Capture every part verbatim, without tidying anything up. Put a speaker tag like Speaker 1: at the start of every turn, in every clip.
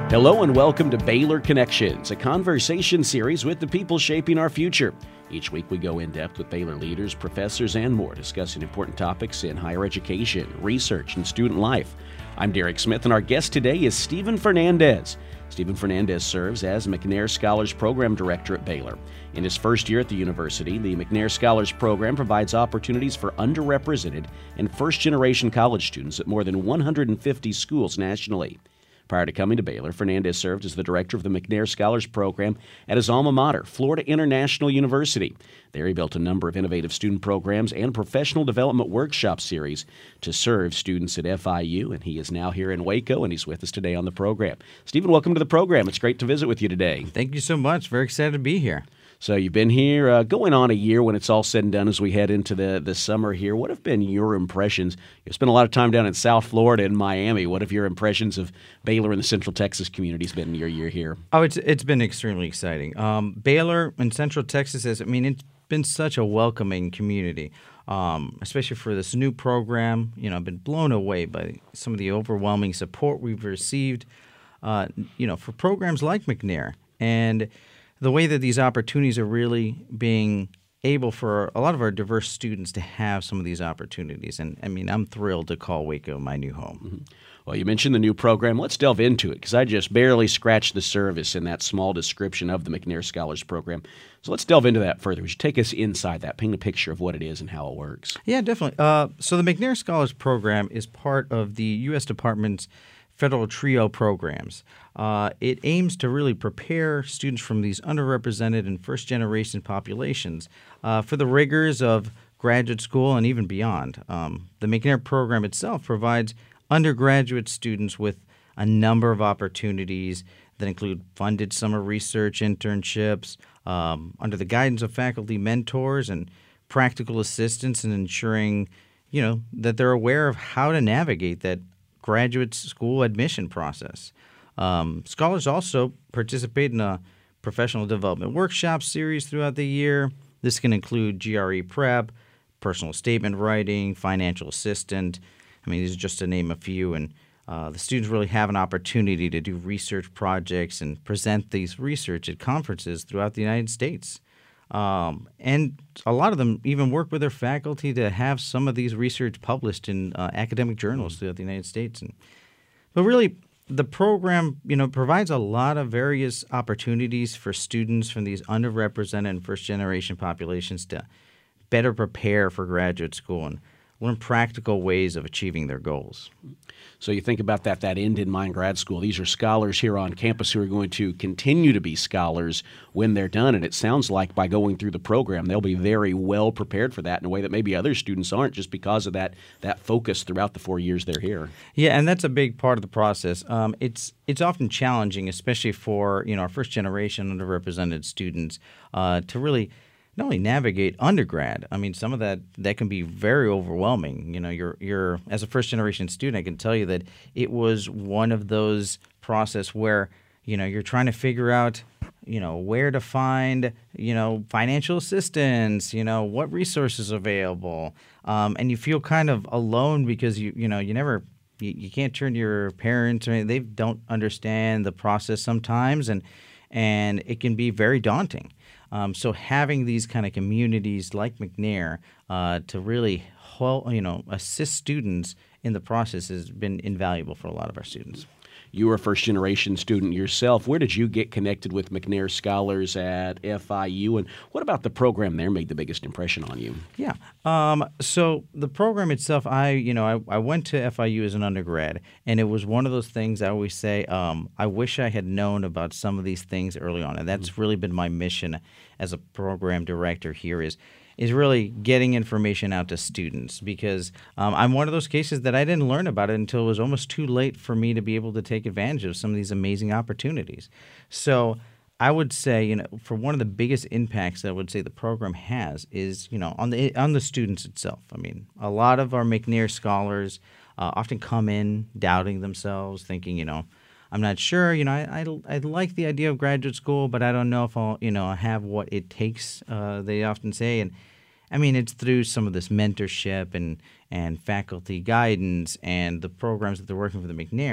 Speaker 1: Hello and welcome to Baylor Connections, a conversation series with the people shaping our future. Each week we go in depth with Baylor leaders, professors, and more, discussing important topics in higher education, research, and student life. I'm Derek Smith, and our guest today is Stephen Fernandez. Stephen Fernandez serves as McNair Scholars Program Director at Baylor. In his first year at the university, the McNair Scholars Program provides opportunities for underrepresented and first-generation college students at more than one hundred fifty schools nationally. Prior to coming to Baylor, Fernandez served as the director of the McNair Scholars Program at his alma mater, Florida International University. There he built a number of innovative student programs and professional development workshop series to serve students at F I U, and he is now here in Waco, and he's with us today on the program. Stephen, welcome to the program. It's great to visit with you today.
Speaker 2: Thank you so much. Very excited to be here.
Speaker 1: So you've been here uh, going on a year when it's all said and done as we head into the, the summer here. What have been your impressions? You spent a lot of time down in South Florida and Miami. What have your impressions of Baylor and the Central Texas communities been in your year here?
Speaker 2: Oh, it's it's been extremely exciting. Um, Baylor and Central Texas has, I mean, it's been such a welcoming community, um, especially for this new program. You know, I've been blown away by some of the overwhelming support we've received, uh, you know, for programs like McNair. And the way that these opportunities are really being able for a lot of our diverse students to have some of these opportunities. And, I mean, I'm thrilled to call Waco my new home.
Speaker 1: Mm-hmm. Well, you mentioned the new program. Let's delve into it, because I just barely scratched the surface in that small description of the McNair Scholars Program. So let's delve into that further. Would you take us inside that, paint a picture of what it is and how it works?
Speaker 2: Yeah, definitely. Uh, so the McNair Scholars Program is part of the U S Department's federal TRIO programs. Uh, it aims to really prepare students from these underrepresented and first-generation populations uh, for the rigors of graduate school and even beyond. Um, the McNair program itself provides undergraduate students with a number of opportunities that include funded summer research internships, um, under the guidance of faculty mentors and practical assistance in ensuring, you know, that they're aware of how to navigate that graduate school admission process. Um, scholars also participate in a professional development workshop series throughout the year. This can include G R E prep, personal statement writing, financial assistant. I mean, these are just to name a few. And uh, the students really have an opportunity to do research projects and present these research at conferences throughout the United States. Um, and a lot of them even work with their faculty to have some of these research published in uh, academic journals throughout the United States. And, but really, the program, you know, provides a lot of various opportunities for students from these underrepresented and first-generation populations to better prepare for graduate school and learn practical ways of achieving their goals.
Speaker 1: So you think about that, that end in mind, grad school. These are scholars here on campus who are going to continue to be scholars when they're done. And it sounds like by going through the program, they'll be very well prepared for that in a way that maybe other students aren't, just because of that that focus throughout the four years they're here.
Speaker 2: Yeah, and that's a big part of the process. Um, it's it's often challenging, especially for, you know, our first generation underrepresented students, uh, to really not only navigate undergrad. I mean, some of that that can be very overwhelming. You know, you're you're as a first generation student, I can tell you that it was one of those process where, you know, you're trying to figure out, you know, where to find, you know, financial assistance, you know, what resources are available, um, and you feel kind of alone because you you know you never you, you can't turn to your parents, or they don't understand the process sometimes, and and it can be very daunting. Um, so having these kind of communities like McNair uh, to really, you know, assist students in the process has been invaluable for a lot of our students.
Speaker 1: You were a first-generation student yourself. Where did you get connected with McNair Scholars at F I U, and what about the program there made the biggest impression on you?
Speaker 2: Yeah. Um, so the program itself, I, you know, I, I went to F I U as an undergrad, and it was one of those things I always say, um, I wish I had known about some of these things early on, and that's really been my mission as a program director here is is really getting information out to students, because um, I'm one of those cases that I didn't learn about it until it was almost too late for me to be able to take advantage of some of these amazing opportunities. So I would say, you know, for one of the biggest impacts that I would say the program has is, you know, on the on the students itself. I mean, a lot of our McNair scholars uh, often come in doubting themselves, thinking, you know, I'm not sure, you know, I, I, I like the idea of graduate school, but I don't know if I'll, you know, have what it takes, uh, they often say. And I mean, it's through some of this mentorship and, and faculty guidance and the programs that they're working for the McNair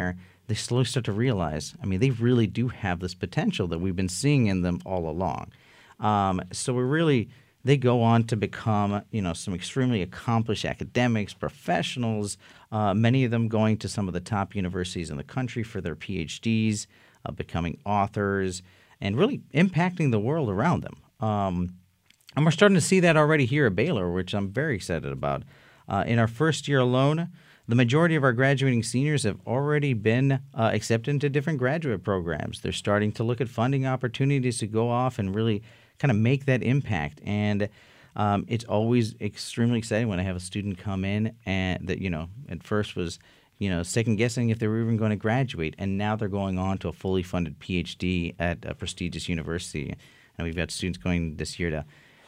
Speaker 2: they slowly start to realize, I mean, they really do have this potential that we've been seeing in them all along. Um, so we really, they go on to become, you know, some extremely accomplished academics, professionals, uh, many of them going to some of the top universities in the country for their P H Ds, uh, becoming authors, and really impacting the world around them. Um, and we're starting to see that already here at Baylor, which I'm very excited about. Uh, in our first year alone, the majority of our graduating seniors have already been uh, accepted into different graduate programs. They're starting to look at funding opportunities to go off and really kind of make that impact. And um, it's always extremely exciting when I have a student come in and that, you know, at first was, you know, second guessing if they were even going to graduate. And now they're going on to a fully funded P H D at a prestigious university. And we've got students going this year to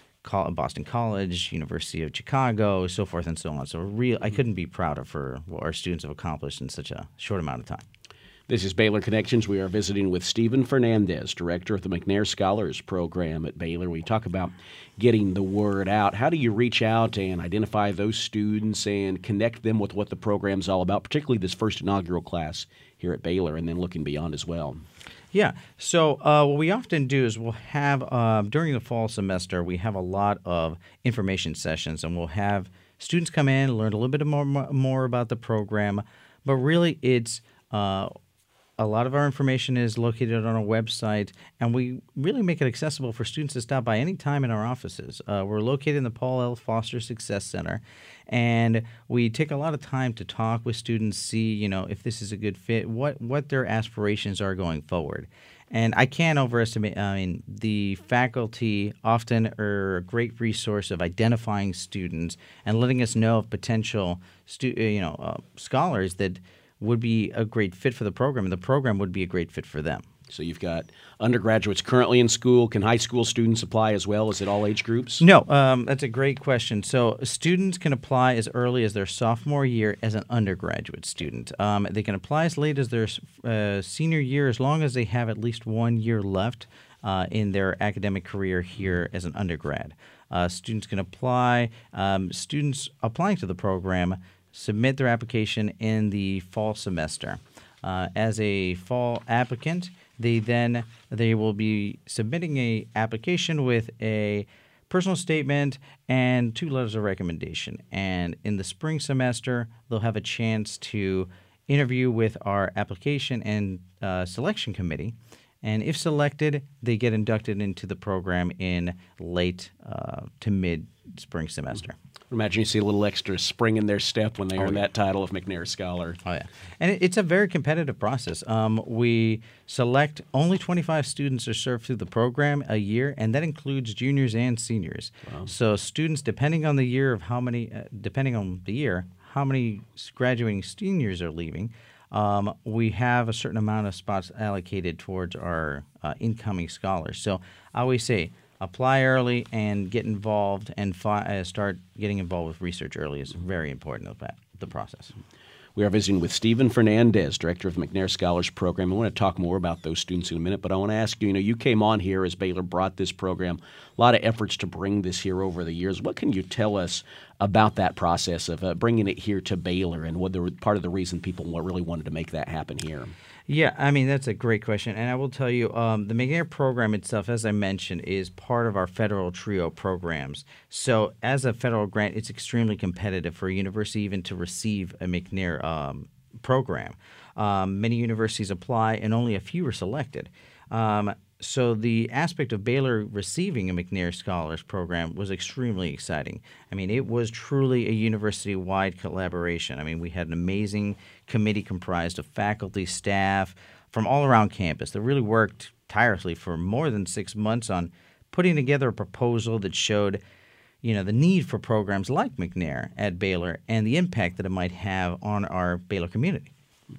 Speaker 2: Boston College, University of Chicago, so forth and so on. So real, I couldn't be prouder for what our students have accomplished in such a short amount of time.
Speaker 1: This is Baylor Connections. We are visiting with Stephen Fernandez, director of the McNair Scholars Program at Baylor. We talk about getting the word out. How do you reach out and identify those students and connect them with what the program's all about, particularly this first inaugural class here at Baylor, and then looking beyond as well?
Speaker 2: Yeah. So uh, what we often do is we'll have, uh, during the fall semester, we have a lot of information sessions, and we'll have students come in, learn a little bit more, more about the program. But really, it's uh, a lot of our information is located on our website, and we really make it accessible for students to stop by any time in our offices. Uh, we're located in the Paul L. Foster Success Center, and we take a lot of time to talk with students, see, you know, if this is a good fit, what, what their aspirations are going forward. And I can't overestimate, I mean, the faculty often are a great resource of identifying students and letting us know of potential, stu- you know, uh, scholars that would be a great fit for the program, and the program would be a great fit for them.
Speaker 1: So you've got undergraduates currently in school. Can high school students apply as well? Is it all age groups?
Speaker 2: No, um, that's a great question. So students can apply as early as their sophomore year as an undergraduate student. Um, they can apply as late as their uh, senior year as long as they have at least one year left uh, in their academic career here as an undergrad. Uh, students can apply. Um, students applying to the program submit their application in the fall semester. Uh, as a fall applicant, they then they will be submitting a application with a personal statement and two letters of recommendation. And in the spring semester, they'll have a chance to interview with our application and uh, selection committee. And if selected, they get inducted into the program in late uh, to mid spring semester.
Speaker 1: Imagine you see a little extra spring in their step when they
Speaker 2: Oh,
Speaker 1: earn
Speaker 2: yeah.
Speaker 1: that title of McNair Scholar.
Speaker 2: Oh, yeah. And it- it's a very competitive process. Um, we select only twenty-five students are served through the program a year, and that includes juniors and seniors.
Speaker 1: Wow.
Speaker 2: So students, depending on the year of how many, uh, depending on the year, how many graduating seniors are leaving, um, we have a certain amount of spots allocated towards our uh, incoming scholars. So I always say, apply early and get involved and fi- uh, start getting involved with research early is very important of that, the process.
Speaker 1: We are visiting with Stephen Fernandez, director of the McNair Scholars Program. I want to talk more about those students in a minute, but I want to ask you, you know, you came on here as Baylor brought this program, a lot of efforts to bring this here over the years. What can you tell us about that process of uh, bringing it here to Baylor and what the part of the reason people really wanted to make that happen here?
Speaker 2: Yeah, I mean, that's a great question. And I will tell you, um, the McNair program itself, as I mentioned, is part of our federal TRIO programs. So as a federal grant, it's extremely competitive for a university even to receive a McNair um, program. Um, many universities apply, and only a few are selected. Um, so the aspect of Baylor receiving a McNair Scholars Program was extremely exciting. I mean, it was truly a university-wide collaboration. I mean, we had an amazing committee comprised of faculty, staff from all around campus that really worked tirelessly for more than six months on putting together a proposal that showed, you know, the need for programs like McNair at Baylor and the impact that it might have on our Baylor community.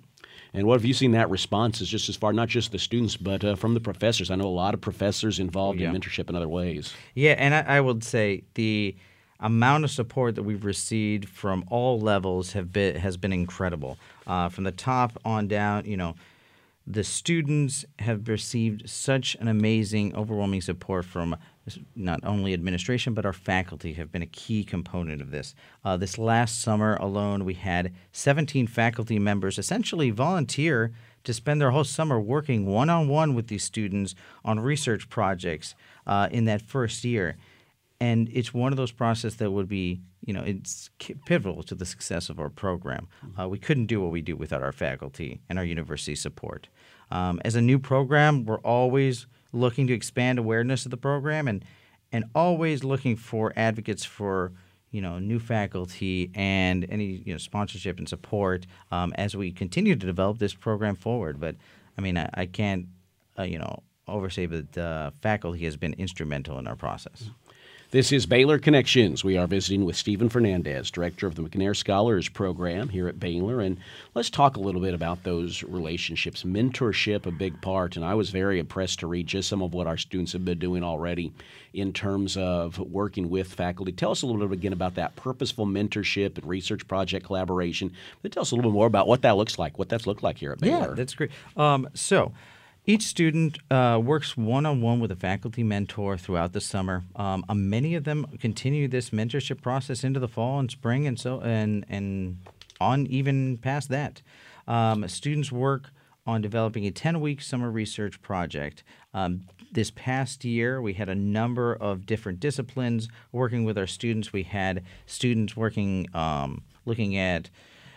Speaker 1: And what have you seen that response is just as far, not just the students, but uh, from the professors? I know a lot of professors involved
Speaker 2: Oh, yeah.
Speaker 1: in mentorship in other ways.
Speaker 2: Yeah, and I, I would say the amount of support that we've received from all levels have been has been incredible. Uh, from the top on down, you know, the students have received such an amazing, overwhelming support from not only administration, but our faculty have been a key component of this. Uh, this last summer alone, we had seventeen faculty members essentially volunteer to spend their whole summer working one-on-one with these students on research projects uh, in that first year. And it's one of those processes that would be, you know, it's pivotal to the success of our program. Uh, we couldn't do what we do without our faculty and our university support. Um, as a new program, we're always looking to expand awareness of the program and and always looking for advocates for, you know, new faculty and any, you know, sponsorship and support um, as we continue to develop this program forward. But, I mean, I, I can't, uh, you know, oversay that uh, faculty has been instrumental in our process.
Speaker 1: This is Baylor Connections. We are visiting with Stephen Fernandez, director of the McNair Scholars Program here at Baylor. And let's talk a little bit about those relationships. Mentorship, a big part. And I was very impressed to read just some of what our students have been doing already in terms of working with faculty. Tell us a little bit again about that purposeful mentorship and research project collaboration. But tell us a little bit more about what that looks like, what that's looked like here at Baylor.
Speaker 2: Yeah, that's great. Um, so each student uh, works one-on-one with a faculty mentor throughout the summer. Um, uh, many of them continue this mentorship process into the fall and spring, and so and and on even past that. Um, students work on developing a ten-week summer research project. Um, this past year, we had a number of different disciplines working with our students. We had students working, um, looking at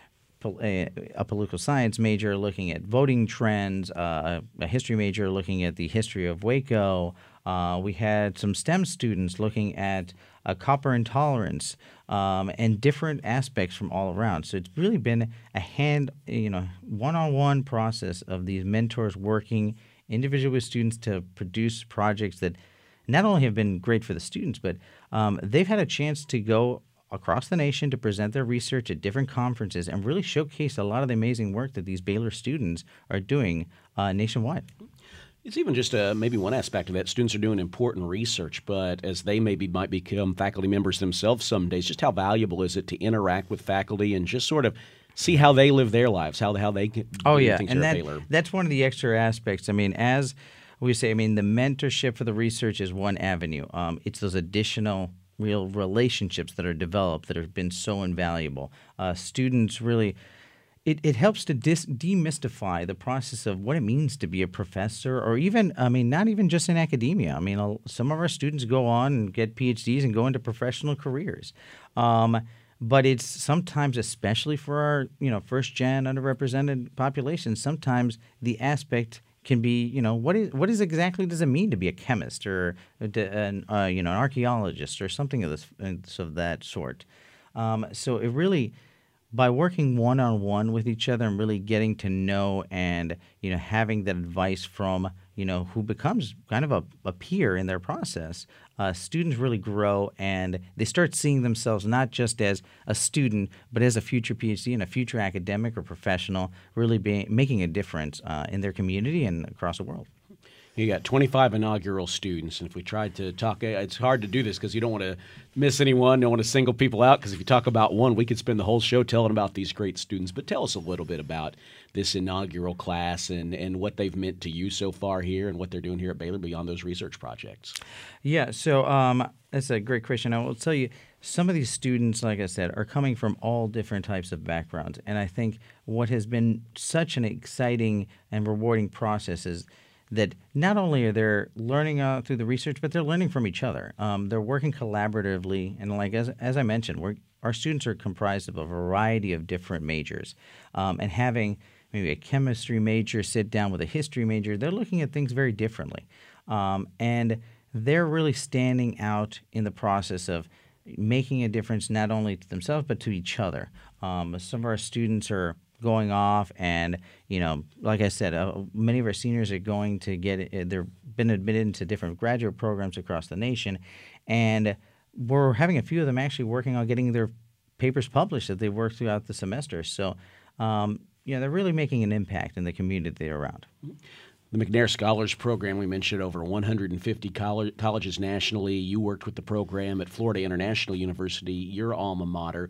Speaker 2: A, a political science major looking at voting trends, uh, a history major looking at the history of Waco. Uh, we had some STEM students looking at uh, copper intolerance um, and different aspects from all around. So it's really been a hand, you know, one-on-one process of these mentors working individually with students to produce projects that not only have been great for the students, but um, they've had a chance to go across the nation to present their research at different conferences and really showcase a lot of the amazing work that these Baylor students are doing uh, nationwide.
Speaker 1: It's even just uh, maybe one aspect of that. Students are doing important research, but as they maybe might become faculty members themselves some days, just how valuable is it to interact with faculty and just sort of see how they live their lives, how how they can
Speaker 2: oh,
Speaker 1: do
Speaker 2: yeah.
Speaker 1: things
Speaker 2: and
Speaker 1: here
Speaker 2: that,
Speaker 1: at Baylor.
Speaker 2: That's one of the extra aspects. I mean, as we say, I mean, the mentorship for the research is one avenue. Um, it's those additional real relationships that are developed that have been so invaluable. Uh, students really, it, it helps to dis- demystify the process of what it means to be a professor, or even, I mean, not even just in academia. I mean, uh, some of our students go on and get P H Ds and go into professional careers. Um, but it's sometimes, especially for our, you know, first-gen underrepresented population, sometimes the aspect can be, you know, what is what is exactly does it mean to be a chemist or an uh, you know an archaeologist or something of this of that sort. Um, so it really, by working one on one with each other and really getting to know and you know having that advice from you know who becomes kind of a, a peer in their process, uh, students really grow and they start seeing themselves not just as a student but as a future P H D and a future academic or professional, really being making a difference uh, in their community and across the world.
Speaker 1: You got twenty-five inaugural students, and if we tried to talk, it's hard to do this because you don't want to miss anyone, don't want to single people out, because if you talk about one, we could spend the whole show telling about these great students. But tell us a little bit about this inaugural class and, and what they've meant to you so far here and what they're doing here at Baylor beyond those research projects.
Speaker 2: Yeah, so um, that's a great question. I will tell you, some of these students, like I said, are coming from all different types of backgrounds. And I think what has been such an exciting and rewarding process is that not only are they learning uh, through the research, but they're learning from each other. Um, they're working collaboratively, and like as as I mentioned, we're, our students are comprised of a variety of different majors, um, and having maybe a chemistry major sit down with a history major, they're looking at things very differently, um, and they're really standing out in the process of making a difference not only to themselves but to each other. Um, some of our students are going off and, you know, like I said, uh, many of our seniors are going to get, uh, they've been admitted into different graduate programs across the nation, and we're having a few of them actually working on getting their papers published that they've worked throughout the semester. So, um, you know, they're really making an impact in the community they're around.
Speaker 1: The McNair Scholars Program, we mentioned over one hundred fifty college, colleges nationally. You worked with the program at Florida International University, your alma mater.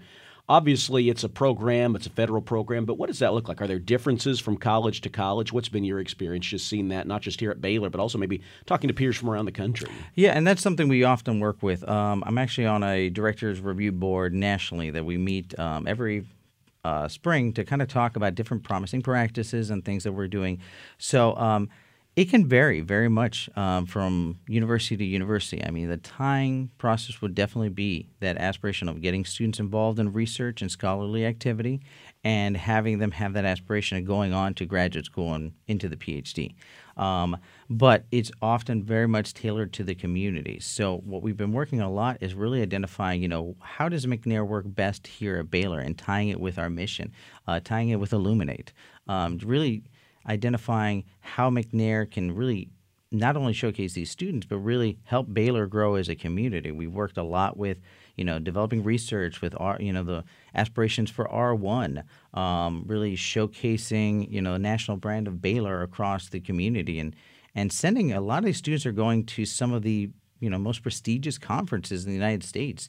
Speaker 1: obviously it's a program, it's a federal program, but what does that look like? Are there differences from college to college? What's been your experience just seeing that, not just here at Baylor, but also maybe talking to peers from around the country?
Speaker 2: Yeah, and that's something we often work with. Um, I'm actually on a director's review board nationally that we meet um, every uh, spring to kind of talk about different promising practices and things that we're doing. So um, it can vary very much um, from university to university. I mean, the tying process would definitely be that aspiration of getting students involved in research and scholarly activity and having them have that aspiration of going on to graduate school and into the PhD. Um, but it's often very much tailored to the community. So what we've been working a lot is really identifying, you know, how does McNair work best here at Baylor and tying it with our mission, uh, tying it with Illuminate, um, really identifying how McNair can really not only showcase these students, but really help Baylor grow as a community. We've worked a lot with, you know, developing research with our, you know, the aspirations for R one, um, really showcasing, you know, the national brand of Baylor across the community, and and sending a lot of these students are going to some of the, you know, most prestigious conferences in the United States,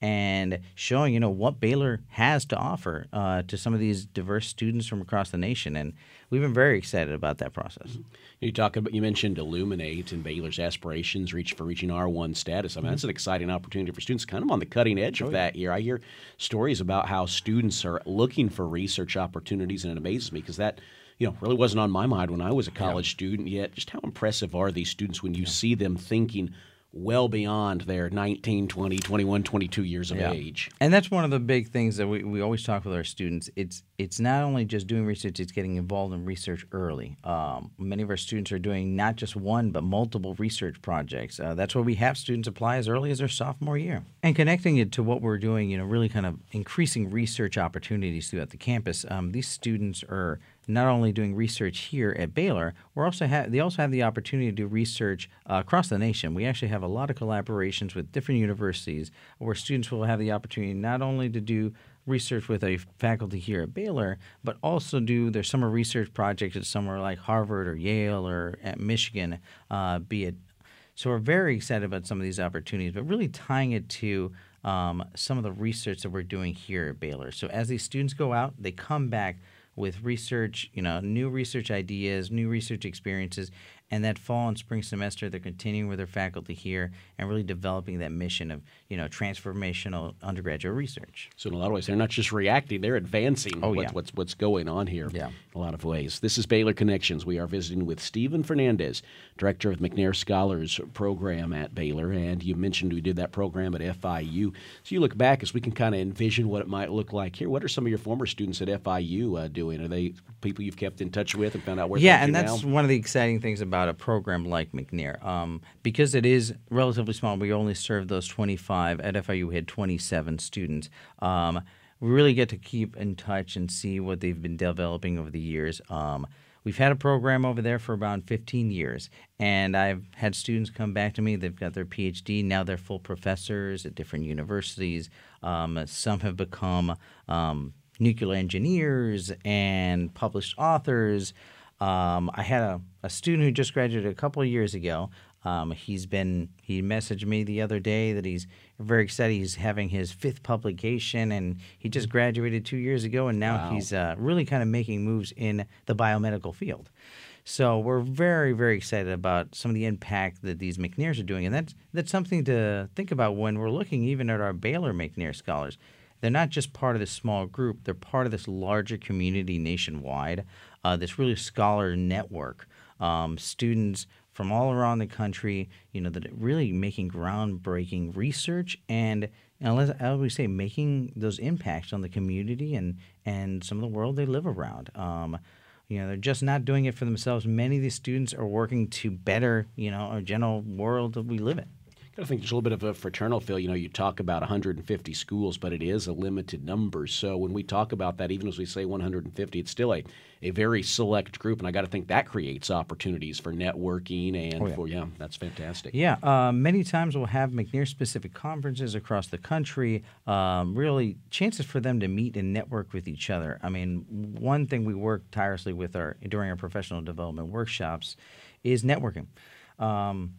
Speaker 2: and showing, you know, what Baylor has to offer uh, to some of these diverse students from across the nation. And we've been very excited about that process.
Speaker 1: You talk about, you mentioned Illuminate and Baylor's aspirations reach for reaching R one status. I mean, mm-hmm. that's an exciting opportunity for students kind of on the cutting edge of oh, that yeah. here. I hear stories about how students are looking for research opportunities, and it amazes me because that, you know, really wasn't on my mind when I was a college yeah. student yet. Just how impressive are these students when you yeah. see them thinking well beyond their nineteen, twenty, twenty-one, twenty-two years of
Speaker 2: yeah.
Speaker 1: age.
Speaker 2: And that's one of the big things that we, we always talk with our students. It's it's not only just doing research, it's getting involved in research early. Um, many of our students are doing not just one, but multiple research projects. Uh, that's why we have students apply as early as their sophomore year. And connecting it to what we're doing, you know, really kind of increasing research opportunities throughout the campus. Um, these students are not only doing research here at Baylor, we're also ha- they also have the opportunity to do research uh, across the nation. We actually have a lot of collaborations with different universities where students will have the opportunity not only to do research with a faculty here at Baylor, but also do their summer research projects at somewhere like Harvard or Yale or at Michigan, uh, be it. So we're very excited about some of these opportunities, but really tying it to um, some of the research that we're doing here at Baylor. So as these students go out, they come back with research, you know, new research ideas, new research experiences, and that fall and spring semester they're continuing with their faculty here and really developing that mission of, you know, transformational undergraduate research.
Speaker 1: So in a lot of ways, they're not just reacting, they're advancing
Speaker 2: oh,
Speaker 1: what,
Speaker 2: yeah.
Speaker 1: what's what's going on here
Speaker 2: yeah.
Speaker 1: in a lot of ways. This is Baylor Connections. We are visiting with Stephen Fernandez, Director of McNair Scholars Program at Baylor, and you mentioned we did that program at F I U. So you look back as we can kind of envision what it might look like here. What are some of your former students at F I U uh, doing? Are they people you've kept in touch with and found out where
Speaker 2: yeah,
Speaker 1: they're
Speaker 2: and that's
Speaker 1: now?
Speaker 2: One of the exciting things about a program like McNair. Um, because it is relatively small, we only serve those twenty-five. At F I U, we had twenty-seven students. Um, we really get to keep in touch and see what they've been developing over the years. Um, we've had a program over there for about fifteen years, and I've had students come back to me. They've got their PhD. Now they're full professors at different universities. Um, some have become um, nuclear engineers and published authors. Um, I had a, a student who just graduated a couple of years ago. Um, he's been he messaged me the other day that he's very excited. He's having his fifth publication, and he just graduated two years ago, and now
Speaker 1: wow.
Speaker 2: he's uh, really kind of making moves in the biomedical field. So we're very, very excited about some of the impact that these McNairs are doing, and that's that's something to think about when we're looking even at our Baylor McNair scholars. They're not just part of this small group. They're part of this larger community nationwide, uh, this really scholar network, um, students from all around the country, you know, that are really making groundbreaking research and, you know, as I always say, making those impacts on the community and, and some of the world they live around. Um, you know, they're just not doing it for themselves. Many of these students are working to better, you know, our general world that we live in.
Speaker 1: I think there's a little bit of a fraternal feel. You know, you talk about one hundred fifty schools, but it is a limited number. So when we talk about that, even as we say one hundred fifty, it's still a, a very select group. And I got to think that creates opportunities for networking and
Speaker 2: oh, yeah.
Speaker 1: for, yeah, that's fantastic.
Speaker 2: Yeah. Uh, many times we'll have McNair-specific conferences across the country, um, really chances for them to meet and network with each other. I mean, one thing we work tirelessly with our during our professional development workshops is networking. Um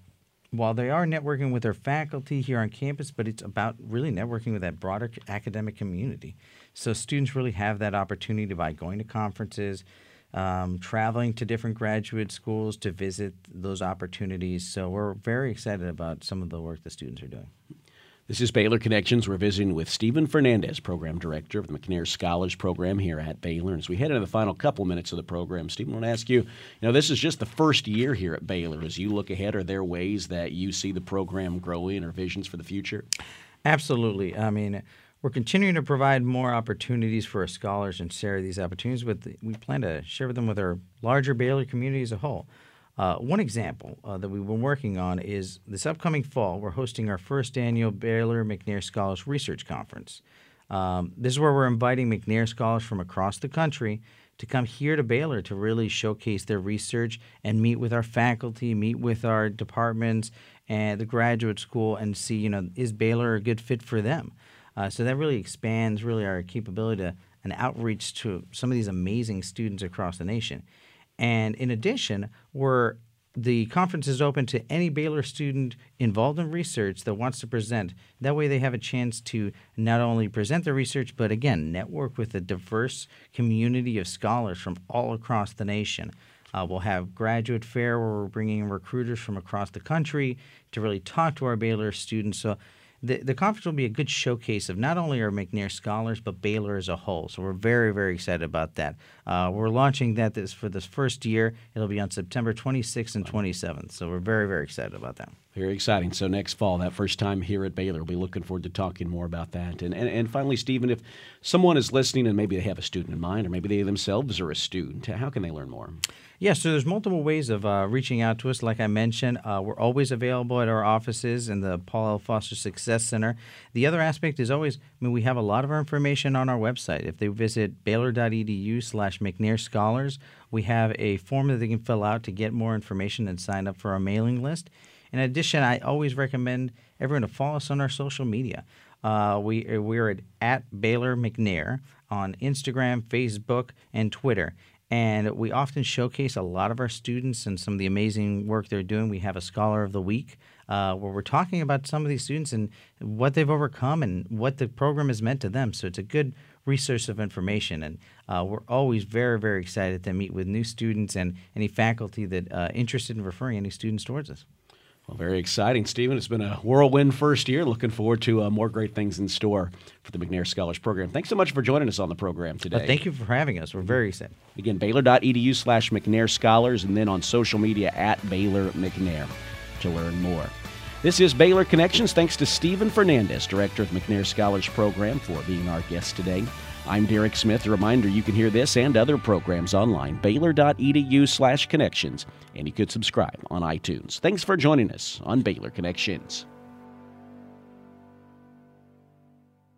Speaker 2: while they are networking with their faculty here on campus, but it's about really networking with that broader academic community. So students really have that opportunity by going to conferences, um, traveling to different graduate schools to visit those opportunities. So we're very excited about some of the work the students are doing.
Speaker 1: This is Baylor Connections. We're visiting with Stephen Fernandez, Program Director of the McNair Scholars Program here at Baylor. And as we head into the final couple minutes of the program, Stephen, I want to ask you, you know, this is just the first year here at Baylor. As you look ahead, are there ways that you see the program growing or visions for the future?
Speaker 2: Absolutely. I mean, we're continuing to provide more opportunities for our scholars and share these opportunities with, the, we plan to share them with our larger Baylor community as a whole. Uh, one example uh, that we've been working on is this upcoming fall, we're hosting our first annual Baylor McNair Scholars Research Conference. Um, this is where we're inviting McNair scholars from across the country to come here to Baylor to really showcase their research and meet with our faculty, meet with our departments and the graduate school and see, you know, is Baylor a good fit for them? Uh, so that really expands really our capability to, and outreach to some of these amazing students across the nation. And in addition, we're, the conference is open to any Baylor student involved in research that wants to present. That way they have a chance to not only present their research, but again, network with a diverse community of scholars from all across the nation. Uh, we'll have graduate fair where we're bringing in recruiters from across the country to really talk to our Baylor students. So The, the conference will be a good showcase of not only our McNair scholars, but Baylor as a whole. So we're very, very excited about that. Uh, we're launching that this for this first year. It'll be on September twenty-sixth and twenty-seventh. So we're very, very excited about that.
Speaker 1: Very exciting. So next fall, that first time here at Baylor, we'll be looking forward to talking more about that. And, and, and finally, Stephen, if someone is listening and maybe they have a student in mind or maybe they themselves are a student, how can they learn more?
Speaker 2: Yeah, so there's multiple ways of uh, reaching out to us. Like I mentioned, uh, we're always available at our offices in the Paul L. Foster Success Center. The other aspect is always, I mean, we have a lot of our information on our website. If they visit baylor.edu slash McNair Scholars, we have a form that they can fill out to get more information and sign up for our mailing list. In addition, I always recommend everyone to follow us on our social media. Uh, we, we're at, at Baylor McNair on Instagram, Facebook, and Twitter. And we often showcase a lot of our students and some of the amazing work they're doing. We have a Scholar of the Week uh, where we're talking about some of these students and what they've overcome and what the program has meant to them. So it's a good resource of information. And uh, we're always very, very excited to meet with new students and any faculty that are uh, interested in referring any students towards us.
Speaker 1: Well, very exciting, Stephen. It's been a whirlwind first year. Looking forward to uh, more great things in store for the McNair Scholars Program. Thanks so much for joining us on the program today.
Speaker 2: Uh, thank you for having us. We're very excited.
Speaker 1: Again, Baylor.edu slash McNair Scholars, and then on social media at Baylor McNair to learn more. This is Baylor Connections. Thanks to Stephen Fernandez, Director of the McNair Scholars Program, for being our guest today. I'm Derek Smith. A reminder, you can hear this and other programs online, Baylor.edu slash connections, and you could subscribe on iTunes. Thanks for joining us on Baylor Connections.